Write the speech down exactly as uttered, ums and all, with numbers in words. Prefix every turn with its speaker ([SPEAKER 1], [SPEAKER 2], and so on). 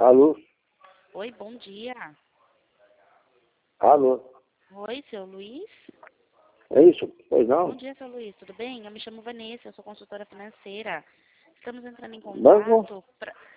[SPEAKER 1] Alô?
[SPEAKER 2] Oi, bom dia.
[SPEAKER 1] Alô?
[SPEAKER 2] Oi, seu Luiz?
[SPEAKER 1] É isso? Pois não?
[SPEAKER 2] Bom dia, seu Luiz. Tudo bem? Eu me chamo Vanessa, eu sou consultora financeira. Estamos entrando em
[SPEAKER 1] Banco?
[SPEAKER 2] contato pra...